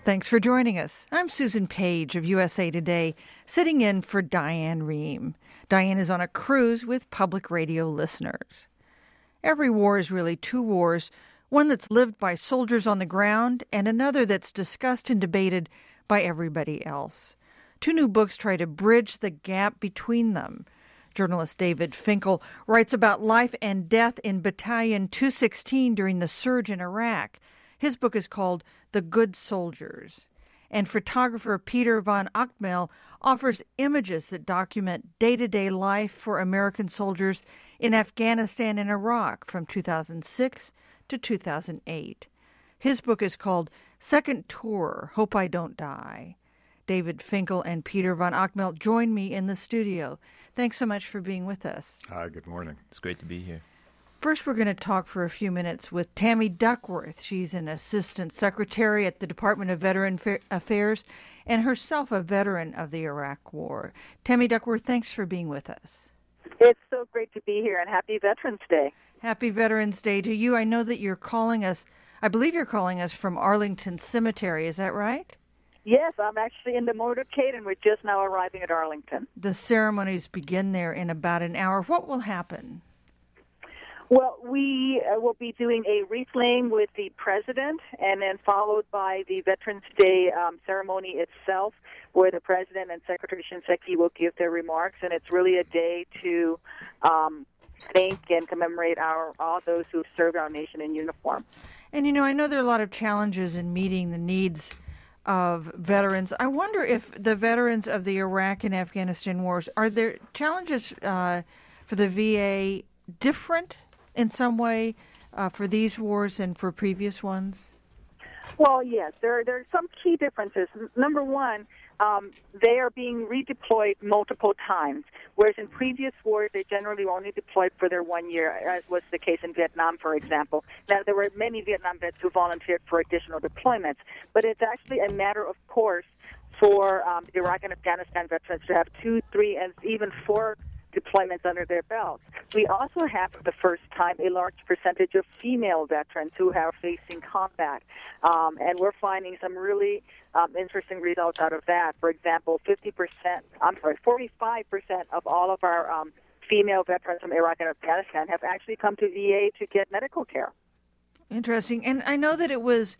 Thanks for joining us. I'm Susan Page of USA Today, sitting in for Diane Rehm. Diane is on a cruise with public radio listeners. Every war is really two wars, one that's lived by soldiers on the ground and another that's discussed and debated by everybody else. Two new books try to bridge the gap between them. Journalist David Finkel writes about life and death in Battalion 216 during the surge in Iraq. His book is called The Good Soldiers. And photographer Peter von Achmel offers images that document day-to-day life for American soldiers in Afghanistan and Iraq from 2006 to 2008. His book is called Second Tour, Hope I Don't Die. David Finkel and Peter von Achmel join me in the studio. Thanks so much for being with us. Hi, good morning. It's great to be here. First, we're going to talk for a few minutes with Tammy Duckworth. She's an assistant secretary at the Department of Veteran Affairs and herself a veteran of the Iraq War. Tammy Duckworth, thanks for being with us. It's so great to be here, and happy Veterans Day. Happy Veterans Day to you. I know that you're calling us, I believe you're calling us from Arlington Cemetery. Is that right? Yes, I'm actually in the motorcade, and we're just now arriving at Arlington. The ceremonies begin there in about an hour. What will happen? Well, we will be doing a wreath laying with the president, and then followed by the Veterans Day ceremony itself, where the president and Secretary Shinseki will give their remarks. And it's really a day to thank and commemorate all those who served our nation in uniform. And, I know there are a lot of challenges in meeting the needs of veterans. I wonder if the veterans of the Iraq and Afghanistan wars, are there challenges for the VA different in some way for these wars and for previous ones? Well, yes, there are some key differences. Number one, they are being redeployed multiple times, whereas in previous wars they generally were only deployed for their 1 year, as was the case in Vietnam, for example. Now, there were many Vietnam vets who volunteered for additional deployments, but it's actually a matter of course for Iraq and Afghanistan veterans to have 2, 3, and even 4 deployments under their belts. We also have, for the first time, a large percentage of female veterans who are facing combat, and we're finding some really interesting results out of that. For example, 45% of all of our female veterans from Iraq and Afghanistan have actually come to VA to get medical care. Interesting. And I know that it was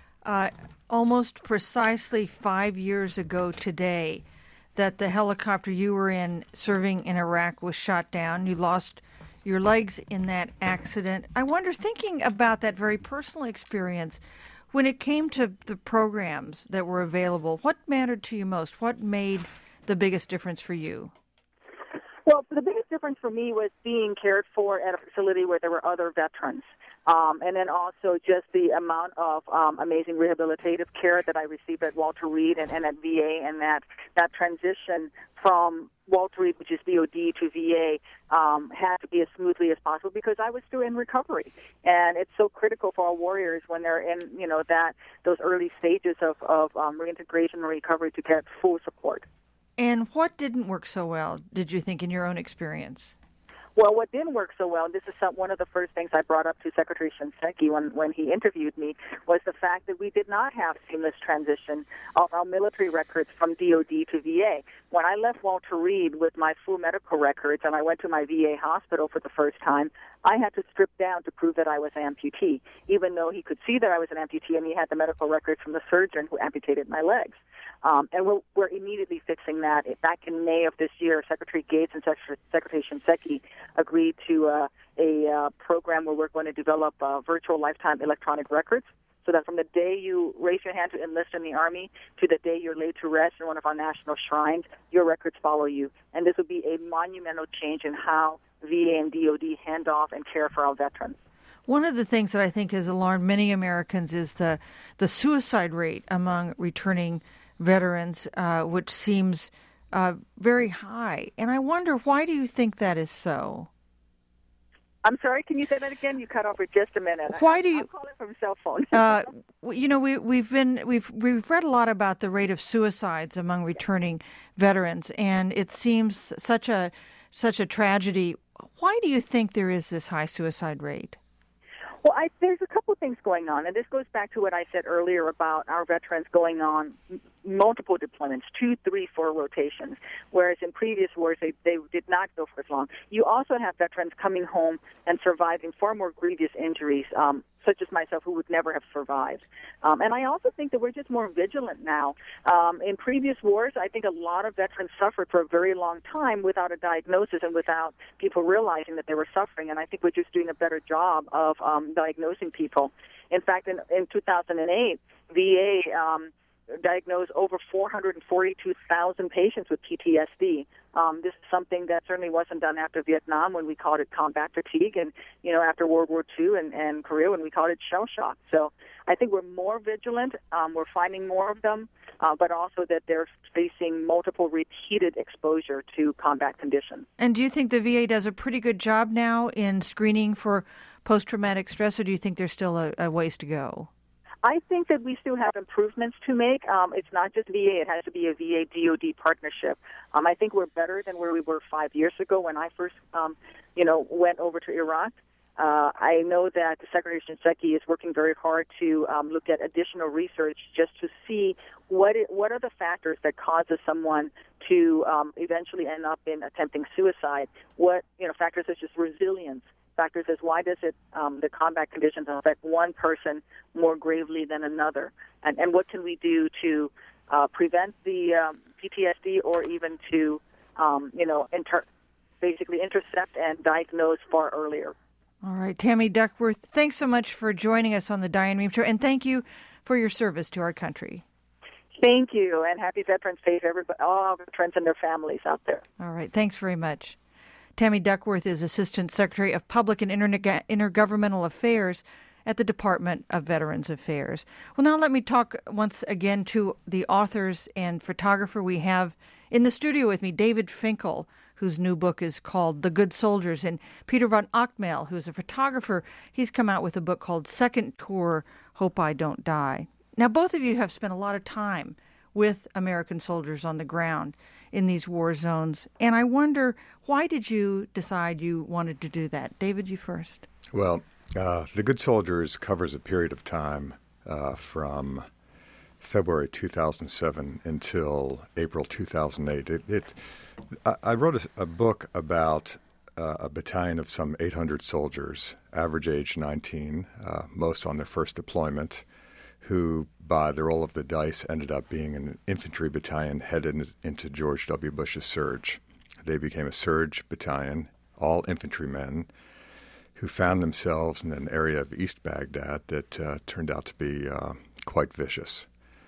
almost precisely 5 years ago today that the helicopter you were in serving in Iraq was shot down. You lost your legs in that accident. I wonder, thinking about that very personal experience, when it came to the programs that were available, what mattered to you most? What made the biggest difference for you? Well, the biggest difference for me was being cared for at a facility where there were other veterans. And then also just the amount of amazing rehabilitative care that I received at Walter Reed and at VA, and that transition from Walter Reed, which is DOD, to VA had to be as smoothly as possible because I was still in recovery. And it's so critical for our warriors when they're in, those early stages of reintegration and recovery to get full support. And what didn't work so well, did you think, in your own experience? Well, what didn't work so well, and this is one of the first things I brought up to Secretary Shinseki when he interviewed me, was the fact that we did not have seamless transition of our military records from DOD to VA. When I left Walter Reed with my full medical records and I went to my VA hospital for the first time, I had to strip down to prove that I was an amputee, even though he could see that I was an amputee and he had the medical records from the surgeon who amputated my legs. And we're immediately fixing that. Back in May of this year, Secretary Gates and Secretary Shinseki agreed to a program where we're going to develop virtual lifetime electronic records, so that from the day you raise your hand to enlist in the Army to the day you're laid to rest in one of our national shrines, your records follow you. And this will be a monumental change in how VA and DOD hand off and care for our veterans. One of the things that I think has alarmed many Americans is the suicide rate among returning veterans, which seems very high. And I wonder, why do you think that is so? I'm sorry, can you say that again? You cut off for just a minute. Why do you? I'm calling from a cell phone. We've read a lot about the rate of suicides among returning veterans, and it seems such a tragedy. Why do you think there is this high suicide rate? Well, there's a couple couple things going on, and this goes back to what I said earlier about our veterans going on multiple deployments, 2, 3, 4 rotations, whereas in previous wars they did not go for as long. You also have veterans coming home and surviving far more grievous injuries, such as myself, who would never have survived. And I also think that we're just more vigilant now. In previous wars, I think a lot of veterans suffered for a very long time without a diagnosis and without people realizing that they were suffering, and I think we're just doing a better job of diagnosing people. In fact, in 2008, VA diagnosed over 442,000 patients with PTSD. This is something that certainly wasn't done after Vietnam, when we called it combat fatigue, and after World War II and Korea, when we called it shell shock. So I think we're more vigilant. We're finding more of them, but also that they're facing multiple repeated exposure to combat conditions. And do you think the VA does a pretty good job now in screening for post-traumatic stress, or do you think there's still a ways to go? I think that we still have improvements to make. It's not just VA. It has to be a VA-DOD partnership. I think we're better than where we were 5 years ago when I first, went over to Iraq. I know that Secretary Shinseki is working very hard to look at additional research just to see what are the factors that causes someone to eventually end up in attempting suicide. Factors such as resilience. Factors as why does the combat conditions affect one person more gravely than another, and what can we do to prevent the PTSD, or even to basically intercept and diagnose far earlier. All right, Tammy Duckworth, thanks so much for joining us on the Diane Rehm Show, and thank you for your service to our country. Thank you, and happy Veterans Day to everybody, all our veterans and their families out there. All right, thanks very much. Tammy Duckworth is Assistant Secretary of Public and Intergovernmental Affairs at the Department of Veterans Affairs. Well, now let me talk once again to the authors and photographer we have in the studio with me, David Finkel, whose new book is called The Good Soldiers, and Peter von Ochtmel, who's a photographer. He's come out with a book called Second Tour, Hope I Don't Die. Now, both of you have spent a lot of time with American soldiers on the ground in these war zones. And I wonder, why did you decide you wanted to do that? David, you first. Well, The Good Soldiers covers a period of time from February 2007 until April 2008. I wrote a book about a battalion of some 800 soldiers, average age 19, most on their first deployment, who, by the roll of the dice, ended up being an infantry battalion headed into George W. Bush's surge. They became a surge battalion, all infantrymen, who found themselves in an area of East Baghdad that turned out to be quite vicious.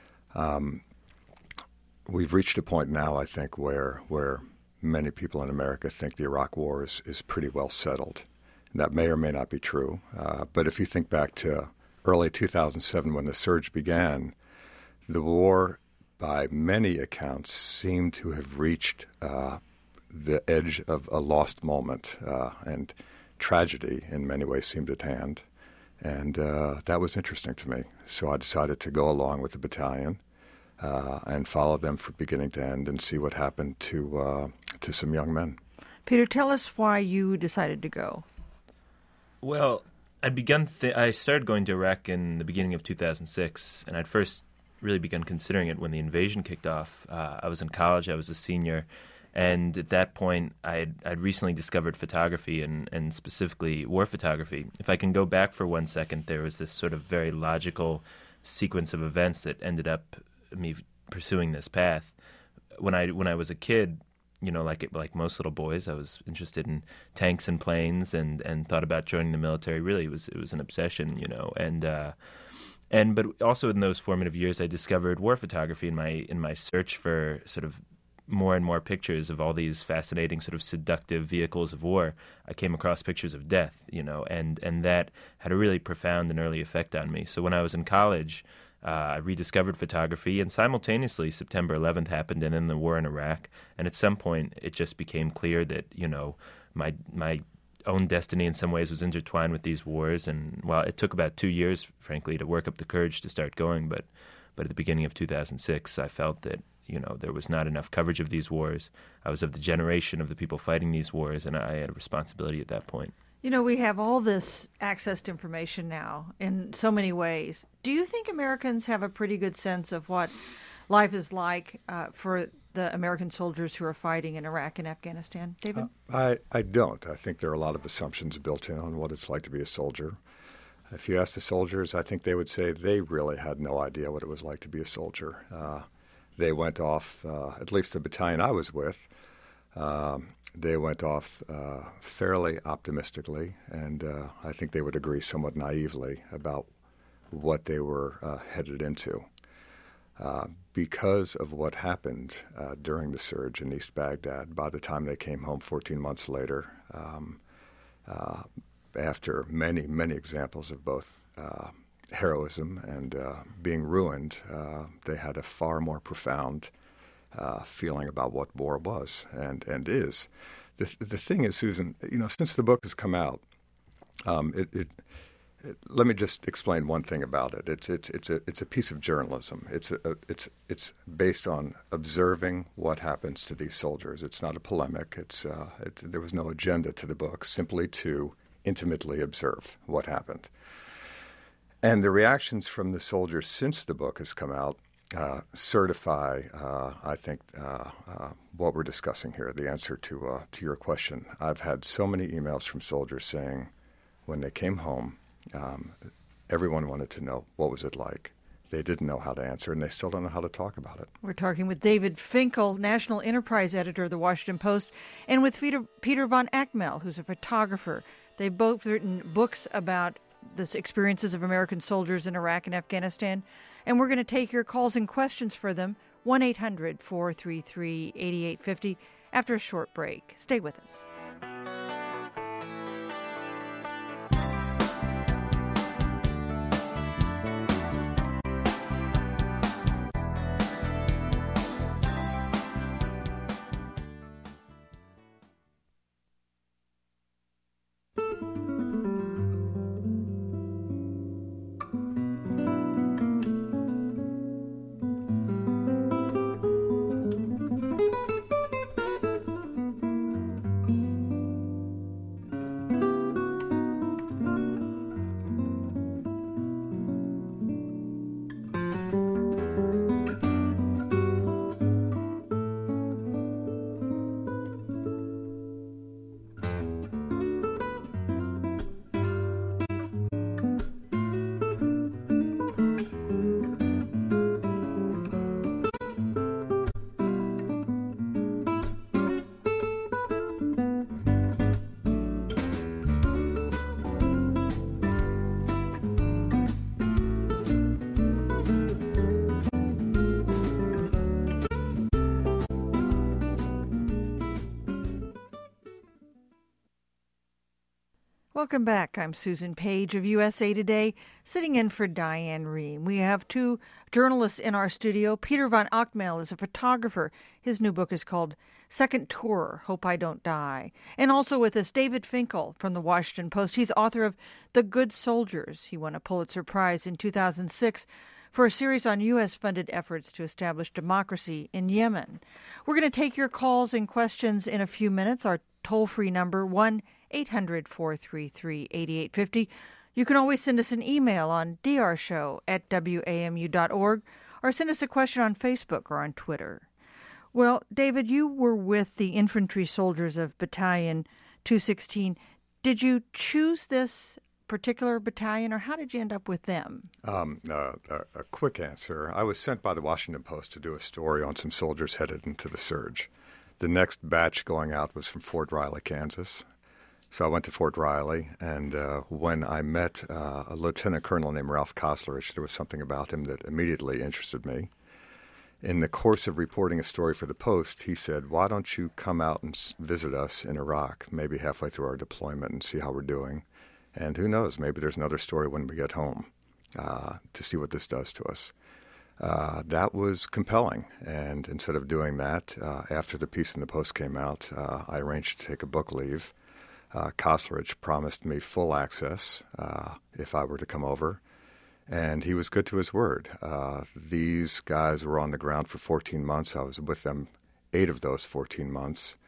We've reached a point now, I think, where many people in America think the Iraq War is pretty well settled. And that may or may not be true. But if you think back to early 2007, when the surge began, the war, by many accounts, seemed to have reached the edge of a lost moment, and tragedy in many ways seemed at hand. And that was interesting to me. So I decided to go along with the battalion and follow them from beginning to end and see what happened to some young men. Peter, tell us why you decided to go. Well, I started going to Iraq in the beginning of 2006, and I'd first really begun considering it when the invasion kicked off. I was in college, I was a senior, and at that point I'd recently discovered photography and specifically war photography. If I can go back for 1 second, there was this sort of very logical sequence of events that ended up me pursuing this path. When I was a kid, like most little boys, I was interested in tanks and planes and thought about joining the military. Really, it was an obsession, but also in those formative years, I discovered war photography in my search for sort of more and more pictures of all these fascinating sort of seductive vehicles of war. I came across pictures of death, and that had a really profound and early effect on me. So when I was in college, I rediscovered photography, and simultaneously September 11th happened, and then the war in Iraq. And at some point, it just became clear that my own destiny in some ways was intertwined with these wars. And while it took about 2 years, frankly, to work up the courage to start going, but at the beginning of 2006, I felt that there was not enough coverage of these wars. I was of the generation of the people fighting these wars, and I had a responsibility at that point. You know, we have all this access to information now in so many ways. Do you think Americans have a pretty good sense of what life is like for the American soldiers who are fighting in Iraq and Afghanistan? David? I don't. I think there are a lot of assumptions built in on what it's like to be a soldier. If you ask the soldiers, I think they would say they really had no idea what it was like to be a soldier. They went off, at least the battalion I was with, they went off fairly optimistically, and I think they would agree somewhat naively about what they were headed into. Because of what happened during the surge in East Baghdad, by the time they came home 14 months later, after many, many examples of both heroism and being ruined, they had a far more profound feeling about what war was and is. The thing is, Susan, since the book has come out, let me just explain one thing about it. It's a piece of journalism. It's based on observing what happens to these soldiers. It's not a polemic. There was no agenda to the book, simply to intimately observe what happened. And the reactions from the soldiers since the book has come out certify, I think, what we're discussing here, the answer to your question. I've had so many emails from soldiers saying when they came home, everyone wanted to know what was it like. They didn't know how to answer, and they still don't know how to talk about it. We're talking with David Finkel, National Enterprise Editor of the Washington Post, and with Peter von Achmel, who's a photographer. They've both written books about the experiences of American soldiers in Iraq and Afghanistan, and we're going to take your calls and questions for them, 1-800-433-8850, after a short break. Stay with us. Welcome back. I'm Susan Page of USA Today, sitting in for Diane Rehm. We have two journalists in our studio. Peter von Achmel is a photographer. His new book is called Second Tour, Hope I Don't Die. And also with us, David Finkel from the Washington Post. He's author of The Good Soldiers. He won a Pulitzer Prize in 2006 for a series on U.S.-funded efforts to establish democracy in Yemen. We're going to take your calls and questions in a few minutes. Our toll-free number, 1-800-433-8850. You can always send us an email on drshow@wamu.org or send us a question on Facebook or on Twitter. Well, David, you were with the infantry soldiers of Battalion 216. Did you choose this particular battalion, or how did you end up with them? A quick answer. I was sent by the Washington Post to do a story on some soldiers headed into the surge. The next batch going out was from Fort Riley, Kansas. So I went to Fort Riley, and when I met a lieutenant colonel named Ralph Koslerich, there was something about him that immediately interested me. In the course of reporting a story for the Post, he said, why don't you come out and visit us in Iraq, maybe halfway through our deployment, and see how we're doing. And who knows, maybe there's another story when we get home to see what this does to us. That was compelling. And instead of doing that, after the piece in the Post came out, I arranged to take a book leave. Koslerich promised me full access if I were to come over. And he was good to his word. These guys were on the ground for 14 months. I was with them 8 of those 14 months.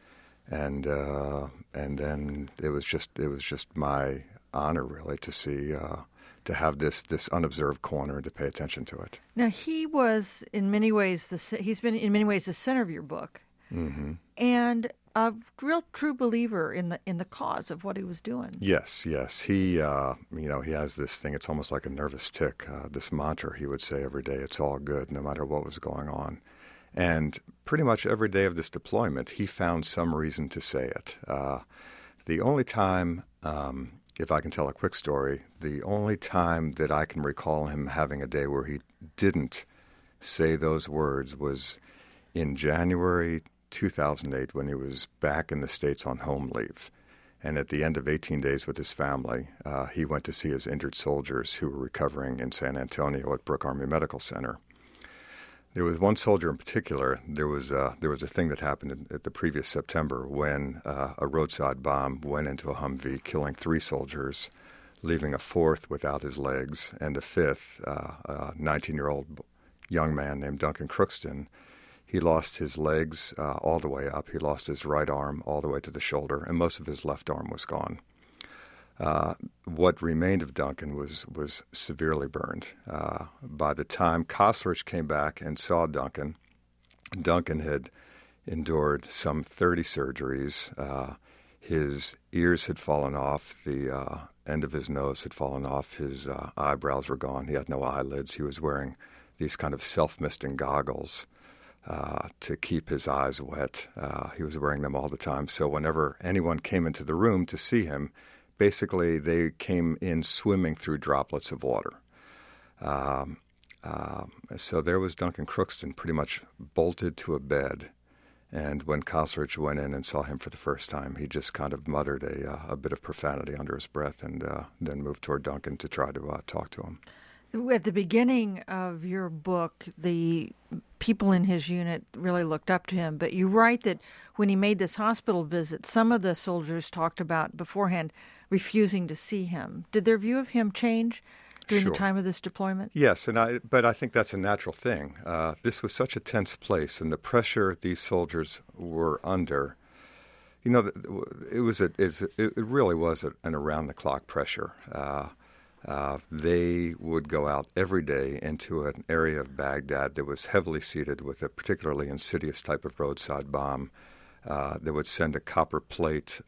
and then it was just my honor really to see to have this unobserved corner and to pay attention to it. Now he was in many ways he's been in many ways the center of your book, and a real true believer in the cause of what he was doing. Yes. He he has this thing. It's almost like a nervous tic. This mantra he would say every day: "It's all good, no matter what was going on." And pretty much every day of this deployment, he found some reason to say it. The only time, if I can tell a quick story, the only time that I can recall him having a day where he didn't say those words was in January 2008 when he was back in the States on home leave. And at the end of 18 days with his family, he went to see his injured soldiers who were recovering in San Antonio at Brooke Army Medical Center. There was one soldier in particular. There was a thing that happened at the previous September when a roadside bomb went into a Humvee, killing 3 soldiers, leaving a 4th without his legs, and a 5th, a 19-year-old young man named Duncan Crookston. He lost his legs all the way up. He lost his right arm all the way to the shoulder, and most of his left arm was gone. What remained of Duncan was severely burned. By the time Koslerich came back and saw Duncan, Duncan had endured some 30 surgeries. His ears had fallen off. The end of his nose had fallen off. His eyebrows were gone. He had no eyelids. He was wearing these kind of self-misting goggles to keep his eyes wet. He was wearing them all the time. So whenever anyone came into the room to see him, basically they came in swimming through droplets of water. So there was Duncan Crookston pretty much bolted to a bed. And when Koslerich went in and saw him for the first time, he just kind of muttered a bit of profanity under his breath and then moved toward Duncan to try to talk to him. At the beginning of your book, the people in his unit really looked up to him, but you write that when he made this hospital visit, some of the soldiers talked about beforehand refusing to see him. Did their view of him change during the time of this deployment? Yes, but I think that's a natural thing. This was such a tense place, and the pressure these soldiers were under, it really was an around-the-clock pressure. They would go out every day into an area of Baghdad that was heavily seeded with a particularly insidious type of roadside bomb that would send a copper plate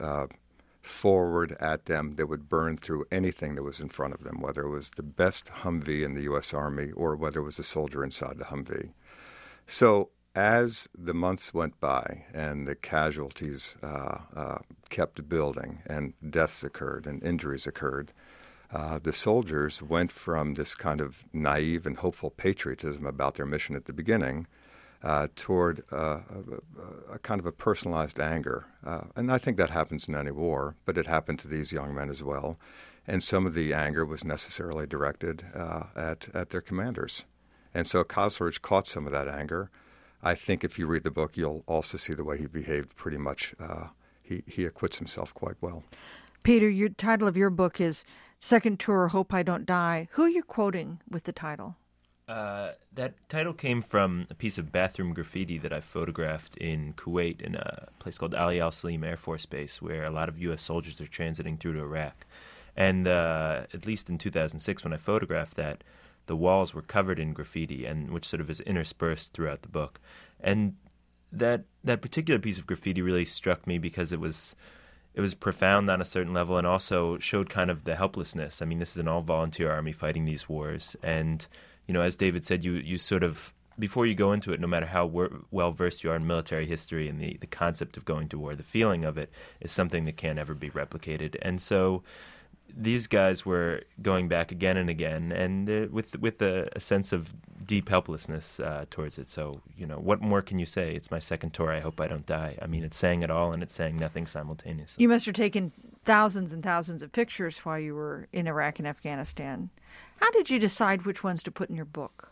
forward at them that would burn through anything that was in front of them, whether it was the best Humvee in the U.S. Army or whether it was a soldier inside the Humvee. So as the months went by and the casualties kept building and deaths occurred and injuries occurred, the soldiers went from this kind of naive and hopeful patriotism about their mission at the beginning toward a kind of a personalized anger. And I think that happens in any war, but it happened to these young men as well. And some of the anger was necessarily directed at their commanders. And so Koslerich caught some of that anger. I think if you read the book, you'll also see the way he behaved pretty much. He acquits himself quite well. Peter, your title of your book is Second Tour, Hope I Don't Die. Who are you quoting with the title? That title came from a piece of bathroom graffiti that I photographed in Kuwait in a place called Ali Al-Salim Air Force Base, where a lot of U.S. soldiers are transiting through to Iraq. And at least in 2006, when I photographed that, the walls were covered in graffiti, and which sort of is interspersed throughout the book. And that particular piece of graffiti really struck me because it was profound on a certain level and also showed kind of the helplessness. I mean, this is an all-volunteer army fighting these wars. And, as David said, you sort of, before you go into it, no matter how well-versed you are in military history and the concept of going to war, the feeling of it is something that can't ever be replicated. And so these guys were going back again and again, and with a sense of deep helplessness towards it. So, what more can you say? It's my second tour. I hope I don't die. I mean, it's saying it all, and it's saying nothing simultaneously. You must have taken thousands and thousands of pictures while you were in Iraq and Afghanistan. How did you decide which ones to put in your book?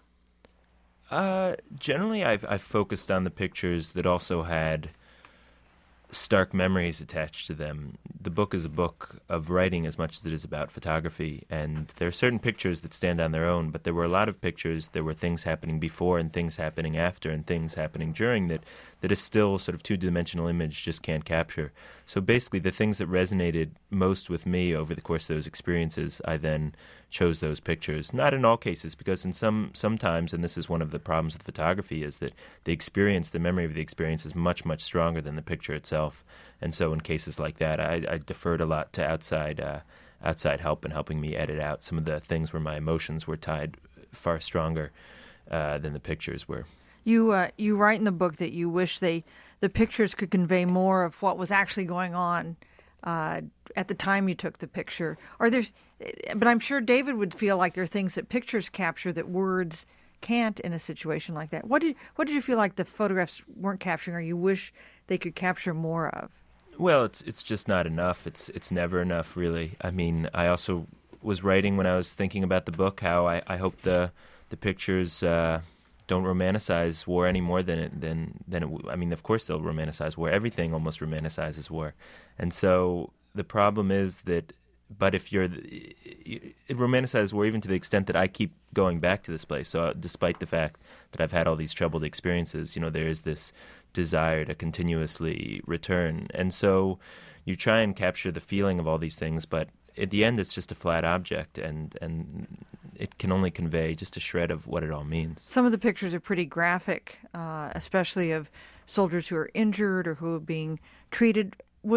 Generally, I've focused on the pictures that also had stark memories attached to them. The book is a book of writing as much as it is about photography, and there are certain pictures that stand on their own, but there were a lot of pictures. There were things happening before and things happening after and things happening during that that a still sort of two-dimensional image just can't capture. So basically, the things that resonated most with me over the course of those experiences, I then chose those pictures. Not in all cases, because in sometimes, and this is one of the problems with photography, is that the memory of the experience is much, much stronger than the picture itself. And so in cases like that, I deferred a lot to outside help in helping me edit out some of the things where my emotions were tied far stronger than the pictures were. You write in the book that you wish the pictures could convey more of what was actually going on at the time you took the picture. But I'm sure David would feel like there are things that pictures capture that words can't in a situation like that. What did you feel like the photographs weren't capturing, or you wish they could capture more of? Well, it's just not enough. It's never enough, really. I mean, I also was writing when I was thinking about the book how I hope the pictures don't romanticize war any more than it. I mean, of course they'll romanticize war. Everything almost romanticizes war, and so the problem is that. But if it romanticizes war even to the extent that I keep going back to this place. So despite the fact that I've had all these troubled experiences, there is this desire to continuously return. And so you try and capture the feeling of all these things, but at the end it's just a flat object, and it can only convey just a shred of what it all means. Some of the pictures are pretty graphic, especially of soldiers who are injured or who are being treated.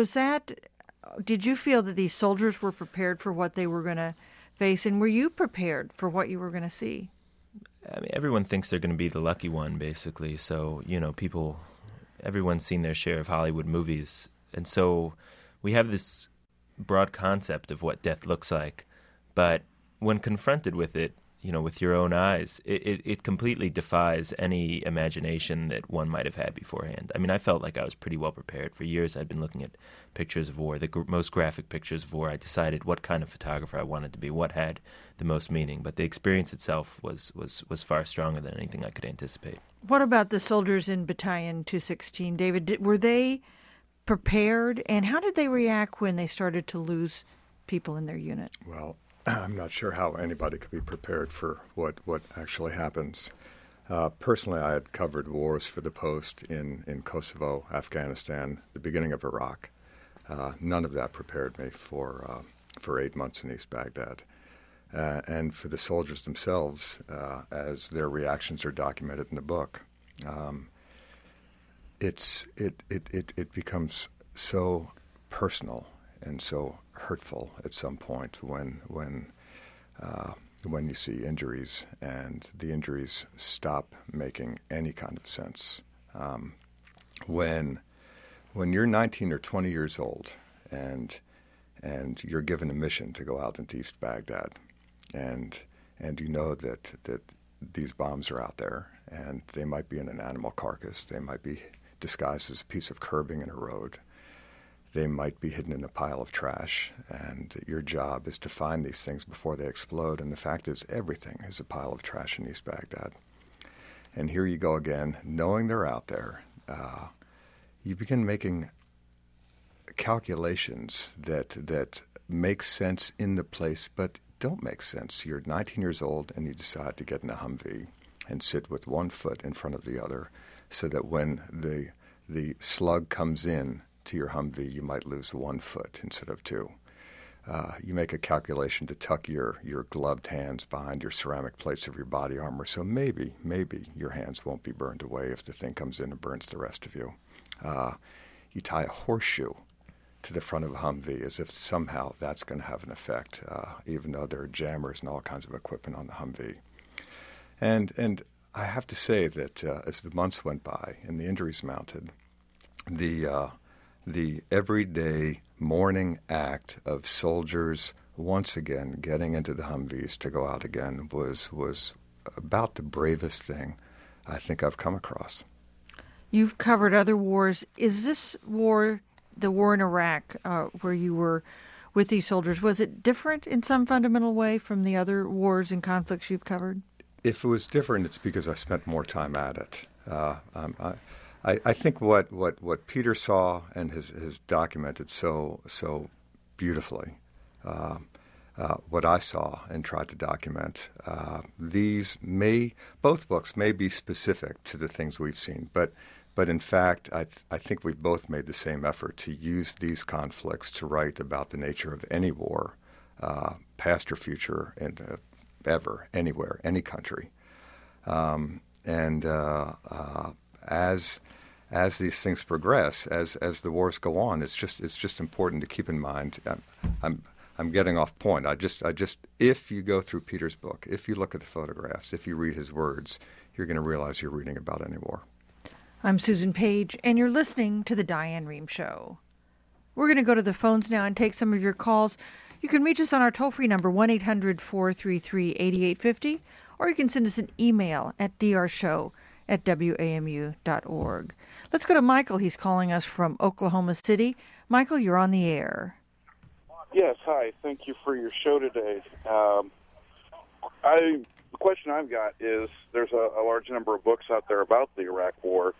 Did you feel that these soldiers were prepared for what they were going to face, and were you prepared for what you were going to see? I mean, everyone thinks they're going to be the lucky one, basically. So, everyone's seen their share of Hollywood movies. And so we have this broad concept of what death looks like. But when confronted with it, with your own eyes, it completely defies any imagination that one might have had beforehand. I mean, I felt like I was pretty well prepared. For years, I'd been looking at pictures of war, the most graphic pictures of war. I decided what kind of photographer I wanted to be, what had the most meaning. But the experience itself was far stronger than anything I could anticipate. What about the soldiers in Battalion 216, David? Were they prepared, and how did they react when they started to lose people in their unit? Well, I'm not sure how anybody could be prepared for what actually happens. Personally, I had covered wars for the Post in Kosovo, Afghanistan, the beginning of Iraq. None of that prepared me for 8 months in East Baghdad. And for the soldiers themselves, as their reactions are documented in the book, it becomes so personal and so hurtful at some point when you see injuries and the injuries stop making any kind of sense. When you're 19 or 20 years old and you're given a mission to go out into East Baghdad, and you know that these bombs are out there, and they might be in an animal carcass, they might be disguised as a piece of curbing in a road, they might be hidden in a pile of trash, and your job is to find these things before they explode. And the fact is, everything is a pile of trash in East Baghdad. And here you go again, knowing they're out there. You begin making calculations that make sense in the place, but don't make sense. You're 19 years old, and you decide to get in a Humvee and sit with one foot in front of the other, so that when the slug comes in to your Humvee, you might lose 1 foot instead of 2. You make a calculation to tuck your gloved hands behind your ceramic plates of your body armor, so maybe your hands won't be burned away if the thing comes in and burns the rest of you. You tie a horseshoe to the front of a Humvee as if somehow that's going to have an effect, even though there are jammers and all kinds of equipment on the Humvee. And I have to say that as the months went by and the injuries mounted, the everyday morning act of soldiers once again getting into the Humvees to go out again was about the bravest thing I think I've come across. You've covered other wars. Is this war, the war in Iraq, where you were with these soldiers, was it different in some fundamental way from the other wars and conflicts you've covered? If it was different, it's because I spent more time at it. I think what Peter saw and has documented so beautifully, what I saw and tried to document, both books may be specific to the things we've seen, but But in fact, I think we've both made the same effort to use these conflicts to write about the nature of any war, past or future, and ever, anywhere, any country. As these things progress, as the wars go on, it's just important to keep in mind. I'm getting off point. If you go through Peter's book, if you look at the photographs, if you read his words, you're going to realize you're reading about any war. I'm Susan Page, and you're listening to The Diane Rehm Show. We're going to go to the phones now and take some of your calls. You can reach us on our toll-free number, 1-800-433-8850, or you can send us an email at drshow@wamu.org. Let's go to Michael. He's calling us from Oklahoma City. Michael, you're on the air. Yes, hi. Thank you for your show today. The question I've got is there's a large number of books out there about the Iraq War.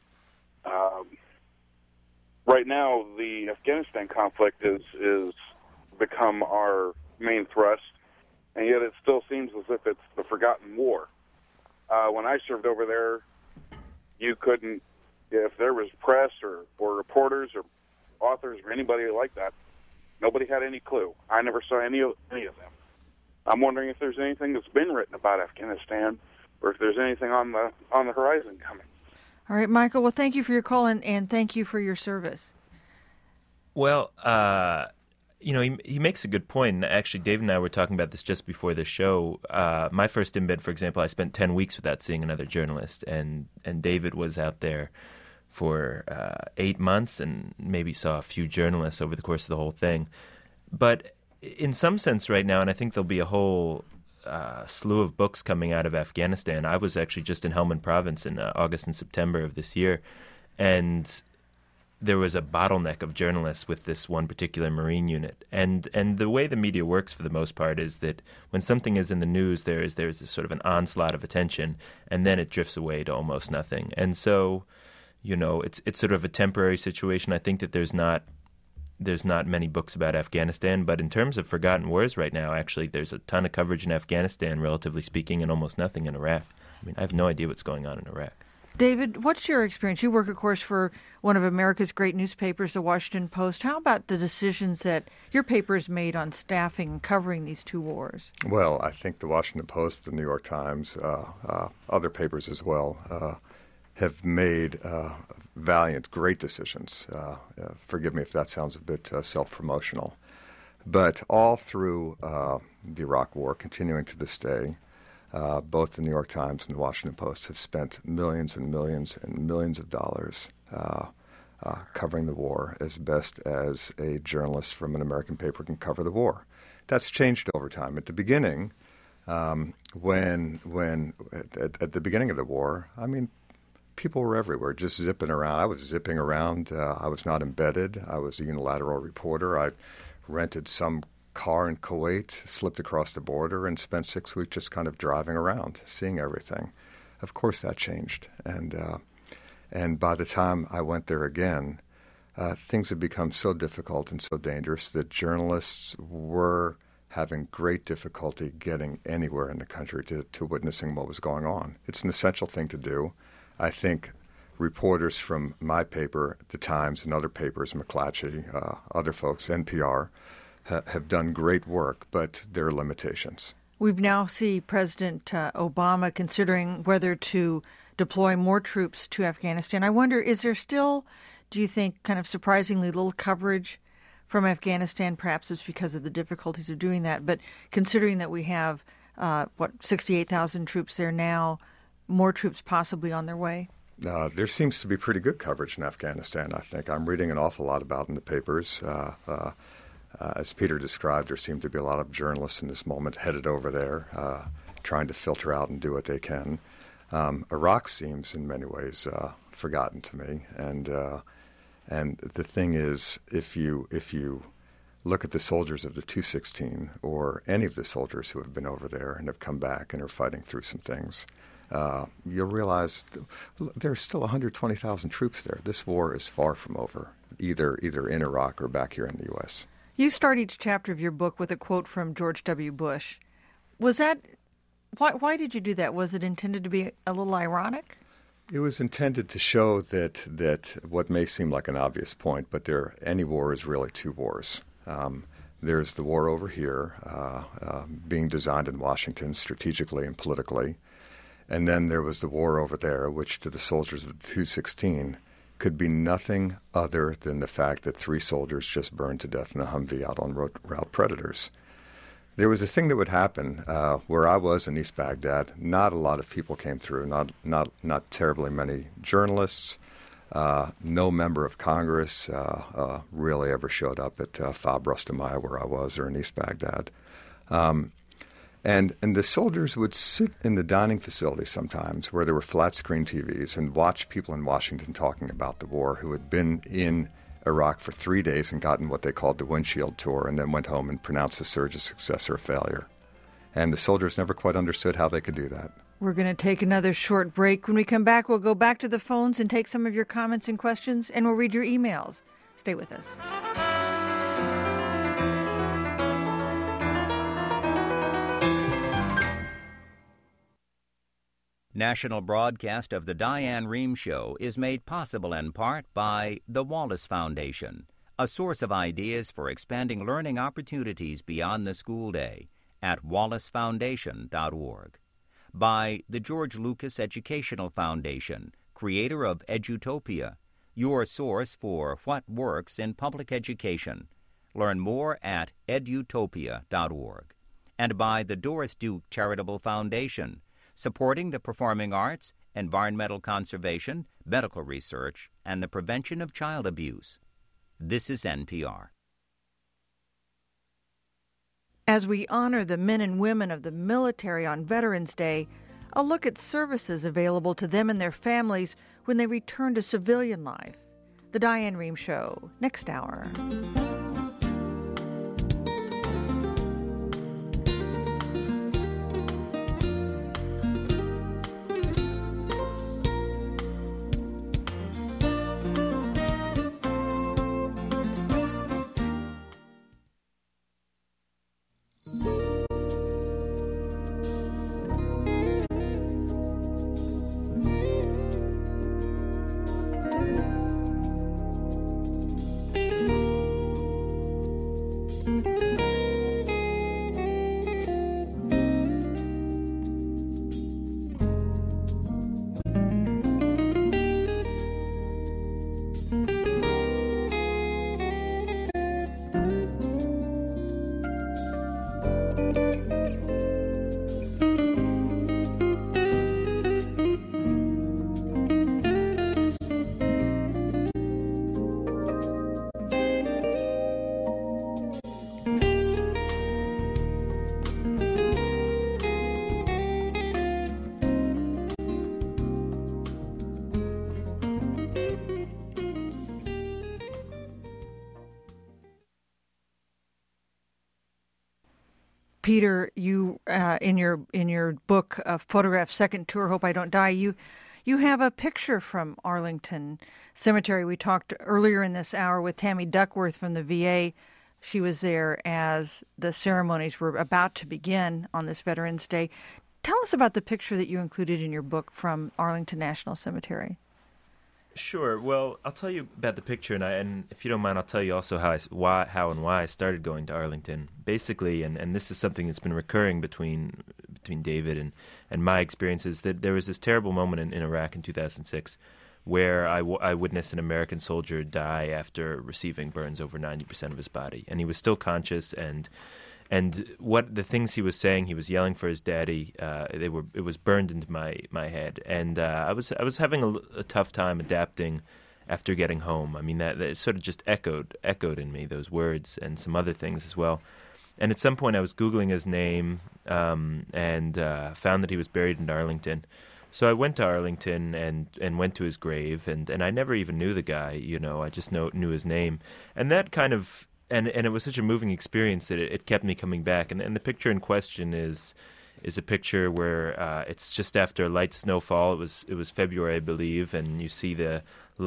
Right now, the Afghanistan conflict is become our main thrust, and yet it still seems as if it's the forgotten war. When I served over there, you couldn't, if there was press or reporters or authors or anybody like that, nobody had any clue. I never saw any of them. I'm wondering if there's anything that's been written about Afghanistan, or if there's anything on the horizon coming. All right, Michael. Well, thank you for your call, and thank you for your service. Well, he makes a good point. And actually, Dave and I were talking about this just before the show. My first embed, for example, I spent 10 weeks without seeing another journalist, and David was out there for 8 months and maybe saw a few journalists over the course of the whole thing. But in some sense right now, and I think there'll be a whole slew of books coming out of Afghanistan. I was actually just in Helmand Province in August and September of this year, and there was a bottleneck of journalists with this one particular Marine unit. And the way the media works for the most part is that when something is in the news, there's a sort of an onslaught of attention, and then it drifts away to almost nothing. And so, it's sort of a temporary situation. I think that there's not many books about Afghanistan, but in terms of forgotten wars right now, actually, there's a ton of coverage in Afghanistan, relatively speaking, and almost nothing in Iraq. I mean, I have no idea what's going on in Iraq. David, what's your experience? You work, of course, for one of America's great newspapers, The Washington Post. How about the decisions that your paper has made on staffing and covering these two wars? Well, I think The Washington Post, The New York Times, other papers as well, have made valiant, great decisions. Forgive me if that sounds a bit self-promotional. But all through the Iraq War, continuing to this day, both the New York Times and the Washington Post have spent millions and millions and millions of dollars covering the war as best as a journalist from an American paper can cover the war. That's changed over time. At the beginning, when at the beginning of the war, I mean, people were everywhere, just zipping around. I was zipping around. I was not embedded. I was a unilateral reporter. I rented some car in Kuwait, slipped across the border, and spent 6 weeks just kind of driving around, seeing everything. Of course, that changed. And by the time I went there again, things had become so difficult and so dangerous that journalists were having great difficulty getting anywhere in the country to witnessing what was going on. It's an essential thing to do. I think reporters from my paper, The Times, and other papers, McClatchy, other folks, NPR, have done great work, but there are limitations. We've now seen President Obama considering whether to deploy more troops to Afghanistan. I wonder, is there still, do you think, kind of surprisingly little coverage from Afghanistan? Perhaps it's because of the difficulties of doing that, but considering that we have, 68,000 troops there now, more troops possibly on their way? There seems to be pretty good coverage in Afghanistan, I think. I'm reading an awful lot about it in the papers. As Peter described, there seem to be a lot of journalists in this moment headed over there, trying to filter out and do what they can. Iraq seems in many ways forgotten to me. And the thing is, if you look at the soldiers of the 216 or any of the soldiers who have been over there and have come back and are fighting through some things, you'll realize there's still 120,000 troops there. This war is far from over, either in Iraq or back here in the U.S. You start each chapter of your book with a quote from George W. Bush. Was that why did you do that? Was it intended to be a little ironic? It was intended to show that what may seem like an obvious point, but any war is really two wars. There's the war over here, being designed in Washington strategically and politically, and then there was the war over there, which to the soldiers of the 216 could be nothing other than the fact that 3 soldiers just burned to death in a Humvee out on route predators. There was a thing that would happen where I was in East Baghdad. Not a lot of people came through, not terribly many journalists. No member of Congress really ever showed up at Fab Rustamiyeh, where I was, or in East Baghdad. And the soldiers would sit in the dining facility sometimes where there were flat-screen TVs and watch people in Washington talking about the war who had been in Iraq for 3 days and gotten what they called the windshield tour and then went home and pronounced the surge a success or a failure. And the soldiers never quite understood how they could do that. We're going to take another short break. When we come back, we'll go back to the phones and take some of your comments and questions, and we'll read your emails. Stay with us. National broadcast of the Diane Rehm Show is made possible in part by the Wallace Foundation, a source of ideas for expanding learning opportunities beyond the school day at wallacefoundation.org. By the George Lucas Educational Foundation, creator of Edutopia, your source for what works in public education. Learn more at edutopia.org. And by the Doris Duke Charitable Foundation, supporting the performing arts, environmental conservation, medical research, and the prevention of child abuse. This is NPR. As we honor the men and women of the military on Veterans Day, a look at services available to them and their families when they return to civilian life. The Diane Rehm Show, next hour. Peter, you in your book, Photograph Second Tour, Hope I Don't Die, you have a picture from Arlington Cemetery. We talked earlier in this hour with Tammy Duckworth from the VA. She was there as the ceremonies were about to begin on this Veterans Day. Tell us about the picture that you included in your book from Arlington National Cemetery. Sure. Well, I'll tell you about the picture, and if you don't mind, I'll tell you also how and why I started going to Arlington. Basically, and this is something that's been recurring between David and my experiences, that there was this terrible moment in Iraq in 2006 where I witnessed an American soldier die after receiving burns over 90% of his body, and he was still conscious, and what the things he was saying, he was yelling for his daddy. It was burned into my head, and I was having a tough time adapting after getting home. I mean, that sort of just echoed in me, those words and some other things as well. And at some point, I was Googling his name and found that he was buried in Arlington. So I went to Arlington and went to his grave, and I never even knew the guy. You know, I just knew his name, and that kind of. And it was such a moving experience that it kept me coming back. And the picture in question is a picture where it's just after a light snowfall. It was February, I believe, and you see the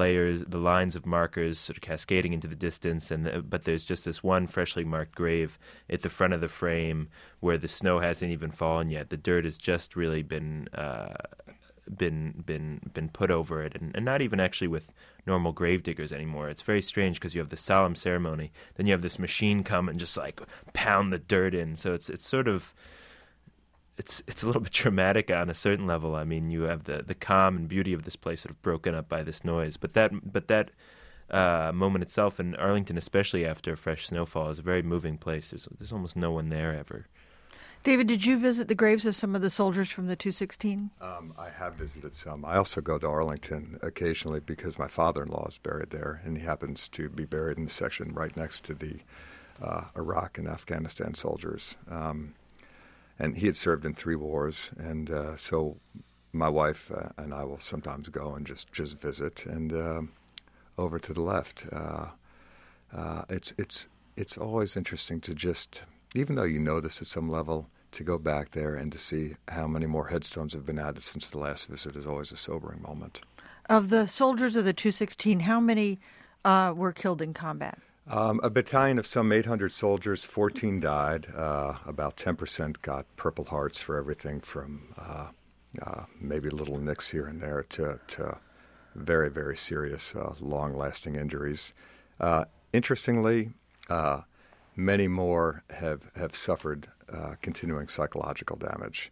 lines of markers sort of cascading into the distance. But there's just this one freshly marked grave at the front of the frame where the snow hasn't even fallen yet. The dirt has just really been been put over it, and not even actually with normal grave diggers anymore. It's very strange because you have the solemn ceremony, then you have this machine come and just like pound the dirt in. So it's sort of it's a little bit traumatic on a certain level. I mean, you have the calm and beauty of this place sort of broken up by this noise. But that moment itself in Arlington, especially after fresh snowfall, is a very moving place. There's almost no one there ever. David, did you visit the graves of some of the soldiers from the 216? I have visited some. I also go to Arlington occasionally because my father-in-law is buried there, and he happens to be buried in the section right next to the Iraq and Afghanistan soldiers. And he had served in 3 wars, and so my wife and I will sometimes go and just visit. And over to the left, it's always interesting to just, even though you know this at some level, to go back there and to see how many more headstones have been added since the last visit is always a sobering moment. Of the soldiers of the 216, how many were killed in combat? A battalion of some 800 soldiers, 14 died. About 10% got Purple Hearts for everything from maybe little nicks here and there to very, very serious, long-lasting injuries. Interestingly, many more have suffered continuing psychological damage,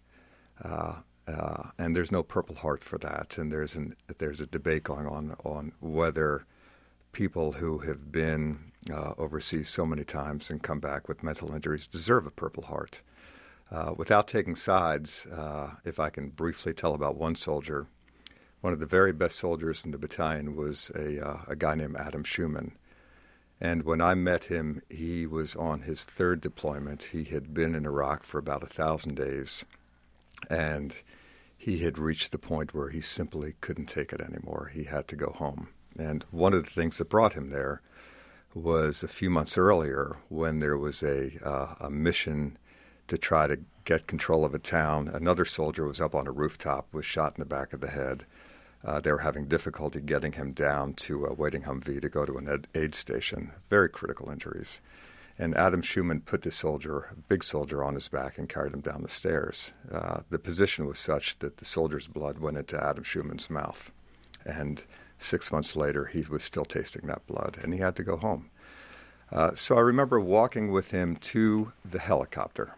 and there's no Purple Heart for that. And there's a debate going on whether people who have been overseas so many times and come back with mental injuries deserve a Purple Heart. Without taking sides, if I can briefly tell about one soldier, one of the very best soldiers in the battalion was a guy named Adam Schumann. And when I met him, he was on his 3rd deployment. He had been in Iraq for about 1,000 days, and he had reached the point where he simply couldn't take it anymore. He had to go home. And one of the things that brought him there was a few months earlier when there was a mission to try to get control of a town. Another soldier was up on a rooftop, was shot in the back of the head. They were having difficulty getting him down to a waiting Humvee to go to an aid station. Very critical injuries. And Adam Schumann put this soldier, a big soldier, on his back and carried him down the stairs. The position was such that the soldier's blood went into Adam Schumann's mouth. And 6 months later, he was still tasting that blood, and he had to go home. So I remember walking with him to the helicopter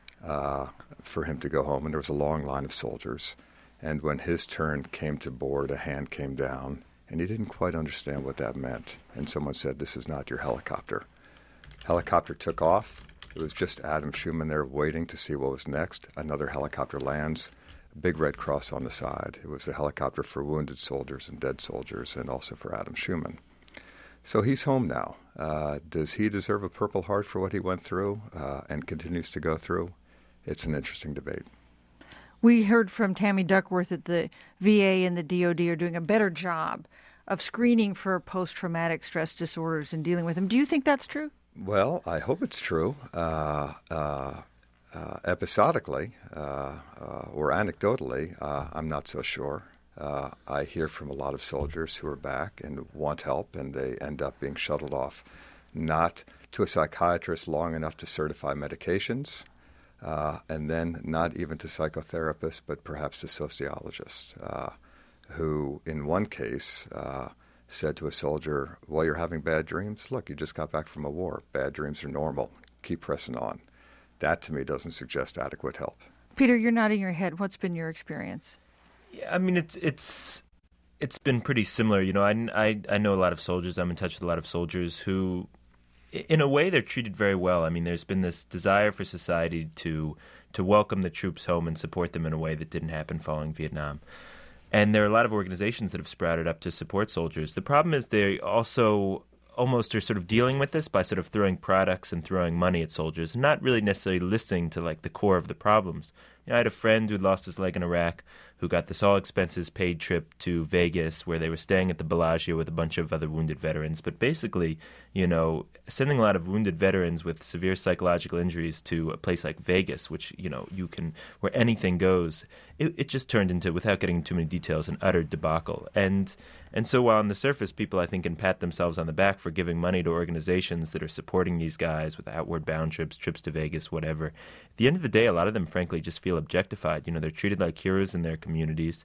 for him to go home, and there was a long line of soldiers. And when his turn came to board, a hand came down, and he didn't quite understand what that meant. And someone said, "This is not your helicopter." Helicopter took off. It was just Adam Schumann there waiting to see what was next. Another helicopter lands, a big red cross on the side. It was a helicopter for wounded soldiers and dead soldiers, and also for Adam Schumann. So he's home now. Does he deserve a Purple Heart for what he went through and continues to go through? It's an interesting debate. We heard from Tammy Duckworth that the VA and the DOD are doing a better job of screening for post-traumatic stress disorders and dealing with them. Do you think that's true? Well, I hope it's true. Episodically or anecdotally, I'm not so sure. I hear from a lot of soldiers who are back and want help, and they end up being shuttled off, not to a psychiatrist long enough to certify medications, and then not even to psychotherapists, but perhaps to sociologists, who in one case said to a soldier, "Well, you're having bad dreams? Look, you just got back from a war. Bad dreams are normal. Keep pressing on." That, to me, doesn't suggest adequate help. Peter, you're nodding your head. What's been your experience? Yeah, I mean, it's been pretty similar. You know, I know a lot of soldiers. I'm in touch with a lot of soldiers who, in a way, they're treated very well. I mean, there's been this desire for society to welcome the troops home and support them in a way that didn't happen following Vietnam. And there are a lot of organizations that have sprouted up to support soldiers. The problem is they also almost are sort of dealing with this by sort of throwing products and throwing money at soldiers and not really necessarily listening to like the core of the problems. You know, I had a friend who lost his leg in Iraq who got this all-expenses-paid trip to Vegas where they were staying at the Bellagio with a bunch of other wounded veterans. But basically, you know, sending a lot of wounded veterans with severe psychological injuries to a place like Vegas, which, you know, you can, where anything goes, it just turned into, without getting into too many details, an utter debacle. And so while on the surface people, I think, can pat themselves on the back for giving money to organizations that are supporting these guys with outward bound trips to Vegas, whatever, at the end of the day, a lot of them, frankly, just feel feel objectified. They're treated like heroes in their communities.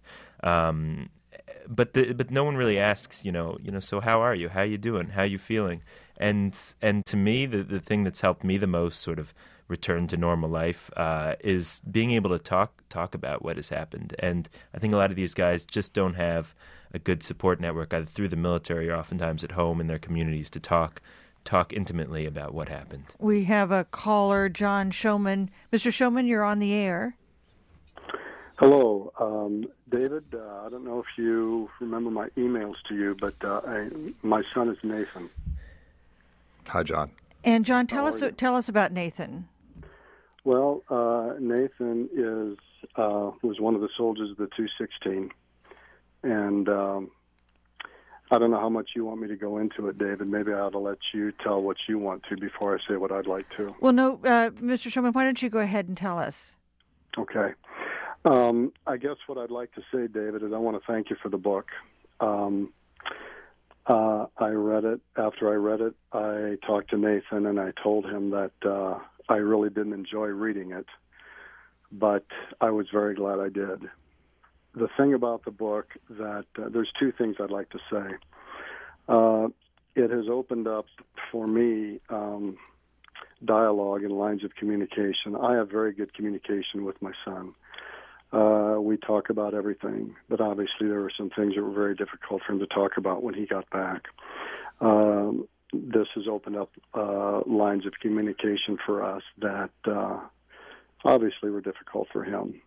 But no one really asks, so how are you? How you doing? How you feeling? And to me, the thing that's helped me the most sort of return to normal life is being able to talk about what has happened. And I think a lot of these guys just don't have a good support network, either through the military or oftentimes at home in their communities, to talk intimately about what happened. We have a caller, John Showman. Mr. Showman, you're on the air. Hello, David. I don't know if you remember my emails to you, but my son is Nathan. Hi, John. And John, tell us about Nathan. Well, Nathan was one of the soldiers of the 216, and I don't know how much you want me to go into it, David. Maybe I ought to let you tell what you want to before I say what I'd like to. Well, no, Mr. Showman, why don't you go ahead and tell us? Okay. I guess what I'd like to say, David, is I want to thank you for the book. I read it. After I read it, I talked to Nathan, and I told him that I really didn't enjoy reading it, but I was very glad I did. The thing about the book that there's two things I'd like to say. It has opened up for me dialogue and lines of communication. I have very good communication with my son. We talk about everything, but obviously there were some things that were very difficult for him to talk about when he got back. This has opened up lines of communication for us that obviously were difficult for him.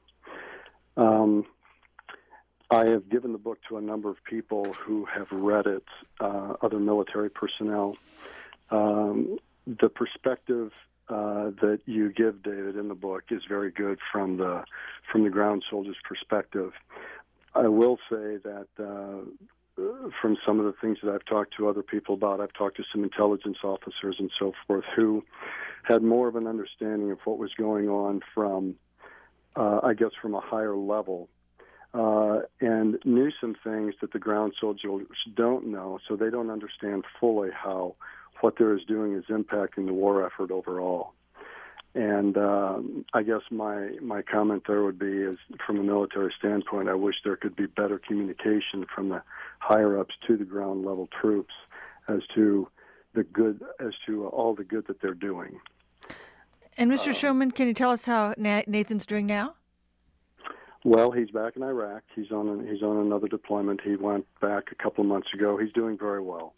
I have given the book to a number of people who have read it, other military personnel. The perspective that you give, David, in the book is very good from the ground soldier's perspective. I will say that from some of the things that I've talked to other people about, I've talked to some intelligence officers and so forth who had more of an understanding of what was going on from, I guess, from a higher level, and knew some things that the ground soldiers don't know, so they don't understand fully how what they're doing is impacting the war effort overall. And I guess my comment there would be is, from a military standpoint, I wish there could be better communication from the higher-ups to the ground-level troops as to all the good that they're doing. And Mr. Showman, can you tell us how Nathan's doing now? Well, he's back in Iraq. He's on another deployment. He went back a couple of months ago. He's doing very well.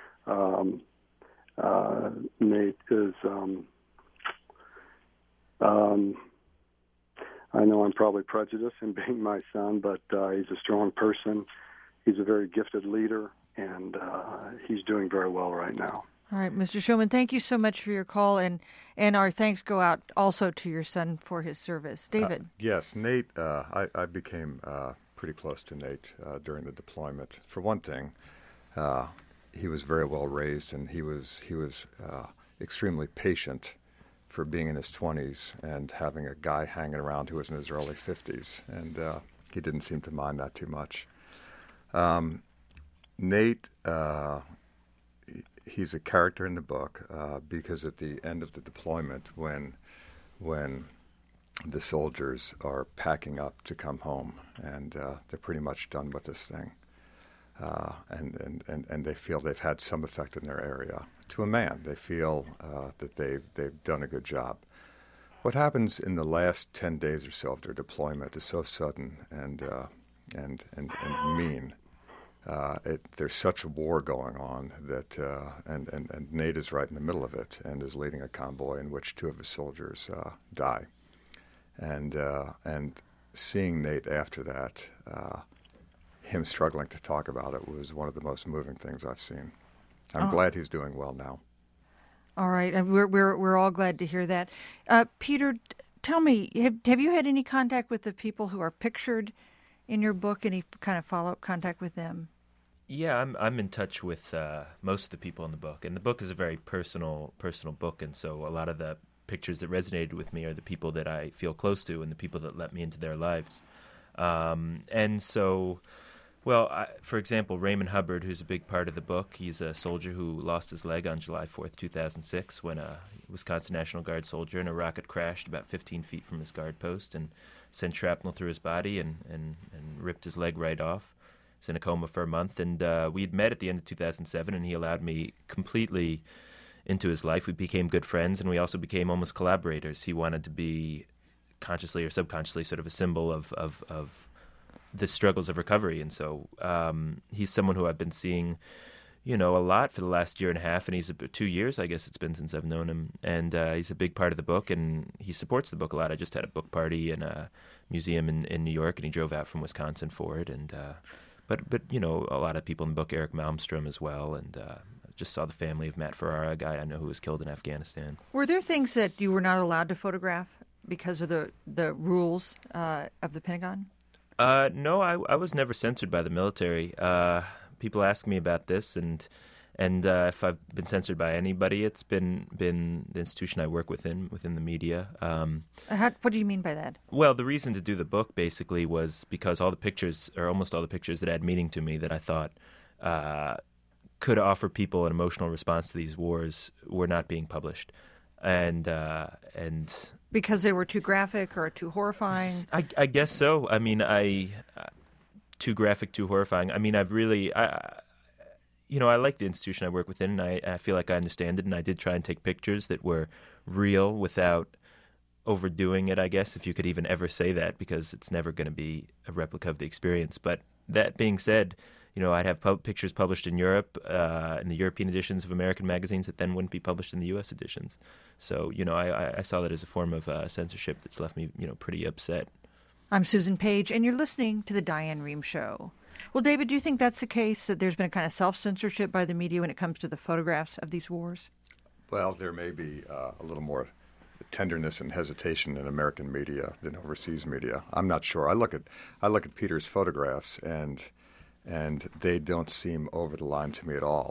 Nate is, I know I'm probably prejudiced in being my son, but he's a strong person. He's a very gifted leader, and he's doing very well right now. All right, Mr. Showman, thank you so much for your call, and our thanks go out also to your son for his service. David? Yes, Nate, I became pretty close to Nate during the deployment. For one thing, he was very well raised, and he was extremely patient for being in his 20s and having a guy hanging around who was in his early 50s, and he didn't seem to mind that too much. Nate, he's a character in the book because at the end of the deployment, when the soldiers are packing up to come home, and they're pretty much done with this thing, and they feel they've had some effect in their area. To a man, they feel that they've done a good job. What happens in the last 10 days or so of their deployment is so sudden and mean. There's such a war going on that, and Nate is right in the middle of it and is leading a convoy in which two of his soldiers die. And seeing Nate after that, him struggling to talk about it, was one of the most moving things I've seen. I'm glad he's doing well now. All right, and we're all glad to hear that. Peter, tell me, have you had any contact with the people who are pictured in your book? Any kind of follow-up contact with them? Yeah, I'm in touch with most of the people in the book, and the book is a very personal book, and so a lot of the pictures that resonated with me are the people that I feel close to and the people that let me into their lives. And so Well, for example, Raymond Hubbard, who's a big part of the book, he's a soldier who lost his leg on July 4th, 2006, when a Wisconsin National Guard soldier in a rocket crashed about 15 feet from his guard post and sent shrapnel through his body and ripped his leg right off. He's in a coma for a month, and we'd met at the end of 2007, and he allowed me completely into his life. We became good friends, and we also became almost collaborators. He wanted to be consciously or subconsciously sort of a symbol of the struggles of recovery. And so he's someone who I've been seeing, a lot for the last year and a half, and he's 2 years, I guess it's been since I've known him. And he's a big part of the book, and he supports the book a lot. I just had a book party in a museum in New York, and he drove out from Wisconsin for it. And but a lot of people in the book, Eric Malmstrom as well, and just saw the family of Matt Ferrara, a guy I know who was killed in Afghanistan. Were there things that you were not allowed to photograph because of the rules of the Pentagon? No, I was never censored by the military. People ask me about this, and if I've been censored by anybody, it's been the institution I work within the media. What do you mean by that? Well, the reason to do the book basically was because all the pictures, or almost all the pictures that had meaning to me that I thought could offer people an emotional response to these wars, were not being published, and because they were too graphic or too horrifying? I guess so. I mean, too graphic, too horrifying. I mean, I like the institution I work within, and I feel like I understand it, and I did try and take pictures that were real without overdoing it, I guess, if you could even ever say that, because it's never going to be a replica of the experience. But that being said, I'd have pictures published in Europe, in the European editions of American magazines that then wouldn't be published in the U.S. editions. So, I saw that as a form of censorship that's left me, pretty upset. I'm Susan Page, and you're listening to The Diane Rehm Show. Well, David, do you think that's the case, that there's been a kind of self-censorship by the media when it comes to the photographs of these wars? Well, there may be a little more tenderness and hesitation in American media than overseas media. I'm not sure. I look at Peter's photographs, and they don't seem over the line to me at all.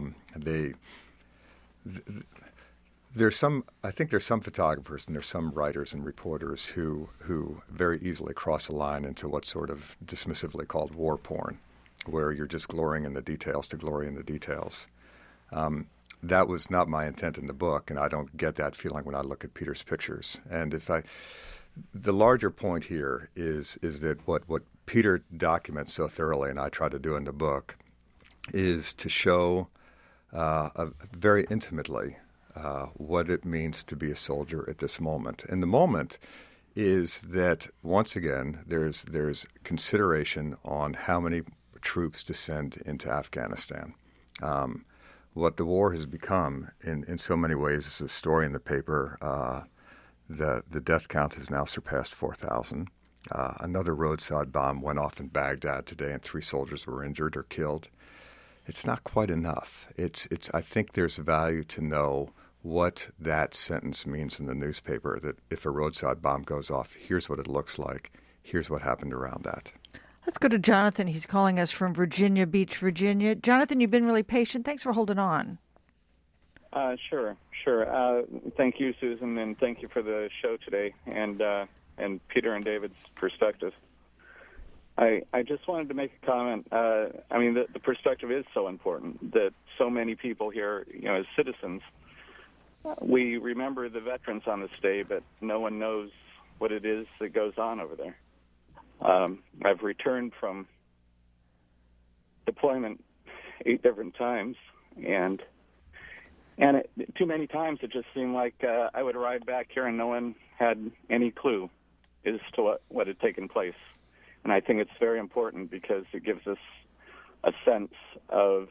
I think there's some photographers and there's some writers and reporters who very easily cross a line into what's sort of dismissively called war porn, where you're just glorying in the details to glory in the details. That was not my intent in the book, and I don't get that feeling when I look at Peter's pictures. And the larger point here is that what Peter documents so thoroughly, and I try to do in the book, is to show very intimately what it means to be a soldier at this moment. And the moment is that, once again, there's consideration on how many troops to send into Afghanistan. What the war has become in so many ways is a story in the paper. The death count has now surpassed 4,000. Another roadside bomb went off in Baghdad today, and 3 soldiers were injured or killed. It's not quite enough. I think there's value to know what that sentence means in the newspaper, that if a roadside bomb goes off, here's what it looks like. Here's what happened around that. Let's go to Jonathan. He's calling us from Virginia Beach, Virginia. Jonathan, you've been really patient. Thanks for holding on. Sure. Thank you, Susan, and thank you for the show today, and Peter and David's perspective. I just wanted to make a comment. The perspective is so important, that so many people here, as citizens, we remember the veterans on this day, but no one knows what it is that goes on over there. I've returned from deployment 8 different times, and too many times it just seemed like I would arrive back here and no one had any clue as to what had taken place. And I think it's very important because it gives us a sense of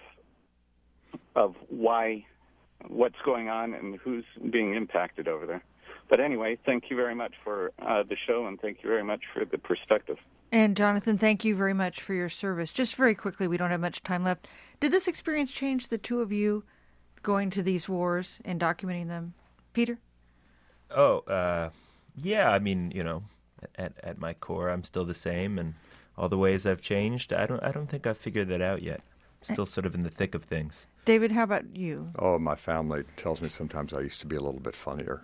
what's going on and who's being impacted over there. But anyway, thank you very much for the show, and thank you very much for the perspective. And Jonathan, thank you very much for your service. Just very quickly, we don't have much time left. Did this experience change the two of you going to these wars and documenting them? Peter? Yeah, I mean, at my core, I'm still the same, and all the ways I've changed, I don't think I've figured that out yet. I'm still sort of in the thick of things. David, how about you? Oh, my family tells me sometimes I used to be a little bit funnier.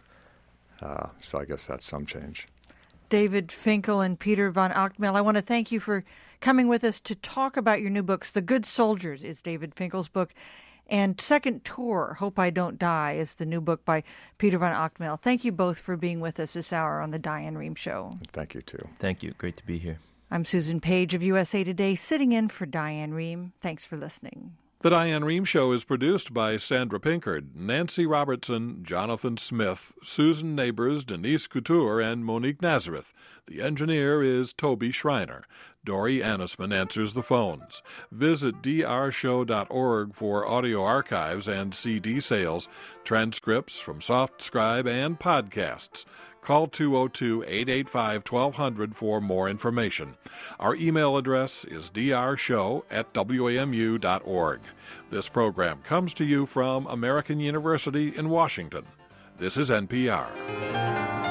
So I guess that's some change. David Finkel and Peter von Ochtmel, I want to thank you for Coming with us to talk about your new books, The Good Soldiers is David Finkel's book, and Second Tour, Hope I Don't Die, is the new book by Peter von Ochtmel. Thank you both for being with us this hour on the Diane Rehm Show. Thank you, too. Thank you. Great to be here. I'm Susan Page of USA Today, sitting in for Diane Rehm. Thanks for listening. The Diane Rehm Show is produced by Sandra Pinkard, Nancy Robertson, Jonathan Smith, Susan Neighbors, Denise Couture, and Monique Nazareth. The engineer is Toby Schreiner. Dory Annisman answers the phones. Visit drshow.org for audio archives and CD sales, transcripts from SoftScribe, and podcasts. Call 202-885-1200 for more information. Our email address is drshow@wamu.org. This program comes to you from American University in Washington. This is NPR.